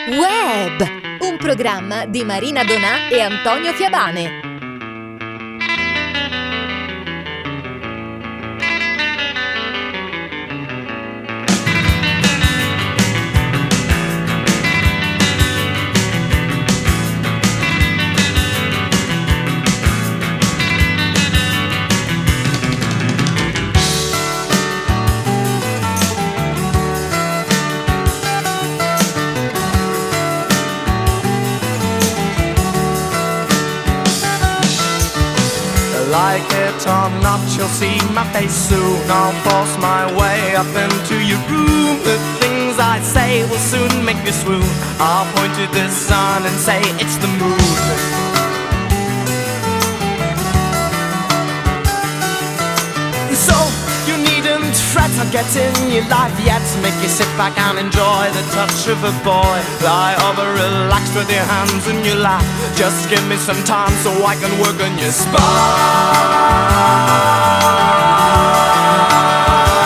Web, un programma di Marina Donà e Antonio Fiabane. Like it or not, you'll see my face soon. I'll force my way up into your room. The things I say will soon make you swoon. I'll point to the sun and say it's the moon. So you needn't fret on getting your life yet. Make you sit back and enjoy the touch of a boy. Lie over relaxed with your hands in your lap. Just give me some time so I can work on your spine.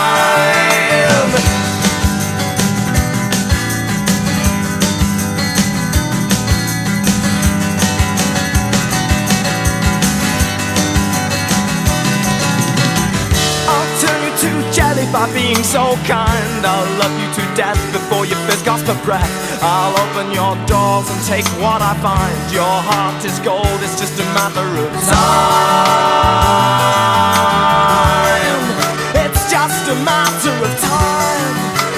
By being so kind, I'll love you to death before your fist gasps for breath. I'll open your doors and take what I find. Your heart is gold, it's just a matter of time. It's just a matter of time.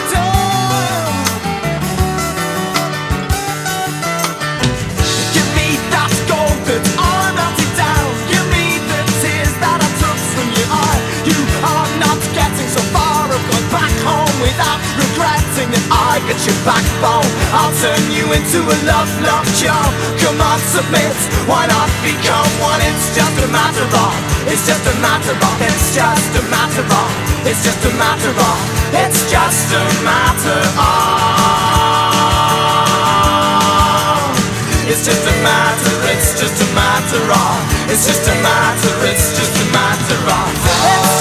Give me that gold that I melted down. Give me the tears that I took from your eye. You are not getting so far. Back home without regretting that I get your backbone. I'll turn you into a love charm. Come on, submit. Why not become one? It's just a matter of. It's just a matter of. It's just a matter of. It's just a matter of. It's just a matter of. It's just a matter. It's just a matter of. It's just a matter. It's just a matter of.